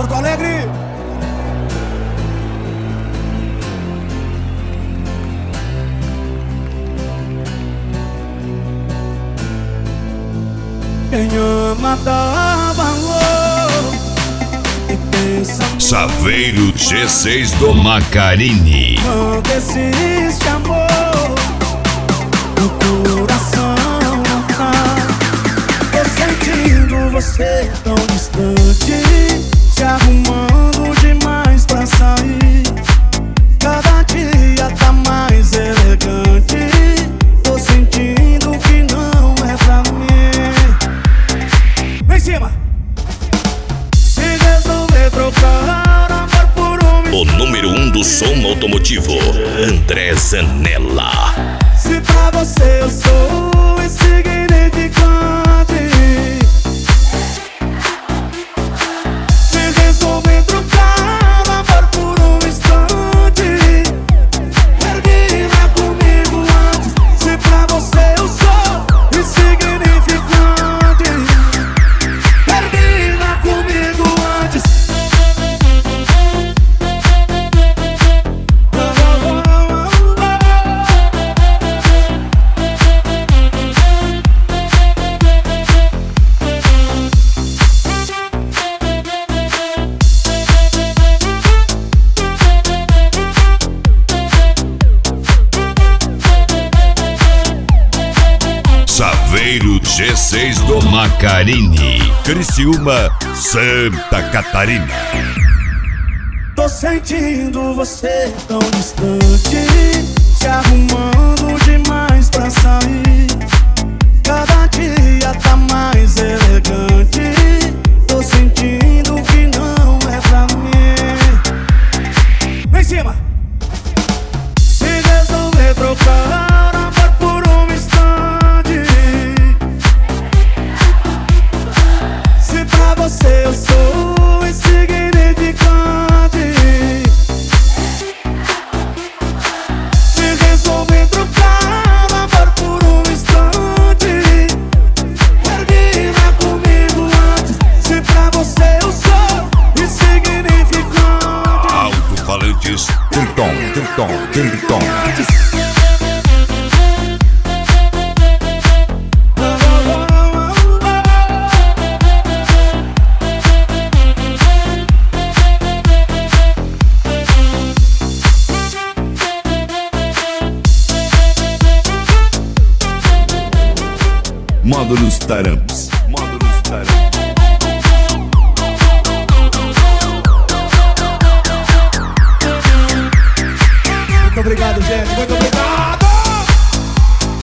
Porto Alegre. Quem ama dá valor e pensa muito. Saveiro G6 do Macarini. Quando existe amor, o coração não tá. Tô sentindo você tão distante, se arrumando demais pra sair. Cada dia tá mais elegante. Tô sentindo que não é pra mim. Vem em cima. Se resolver trocar amor por um O número 1 do som automotivo, André Zanella. Se pra você eu sou insignificante, se resolver trocar amor por um instante, termina comigo antes. Se pra você eu sou insignificante, termina comigo antes. Saveiro G6 do Macarini, Criciúma, Santa Catarina. Tô sentindo você tão distante, se arrumando demais pra sair. Cada dia tá mais elegante. Tô sentindo que não é pra mim. Vem em cima. Se resolver trocar amor por um instante, se pra você eu sou insignificante, se resolver trocar amor por um instante, termina comigo antes. Se pra você eu sou insignificante, Alto-falantes, Triton. Módulos Taramps. Muito obrigado, gente. Muito obrigado.